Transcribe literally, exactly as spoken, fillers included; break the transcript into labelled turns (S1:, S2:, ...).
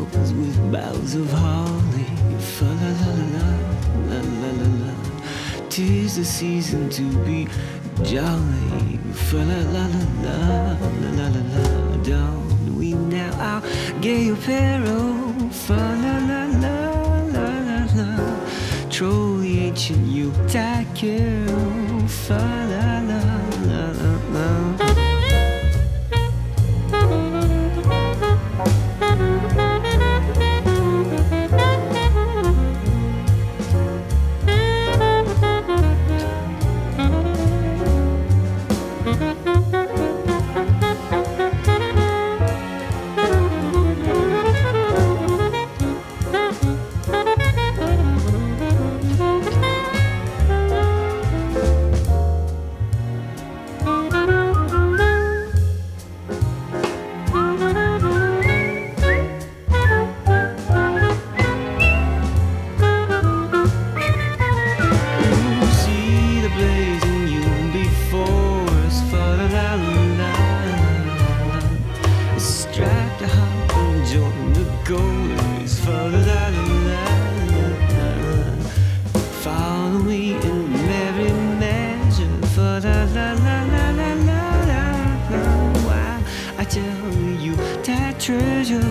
S1: rose with boughs of holly. Fa la la la la la la la. 'Tis the season to be jolly. Fa la la la la la la la la. Don't we now our gay apparel? Fa la la la la la la. Troll the ancient Yuletide carol. Fa la la la la la. Treasure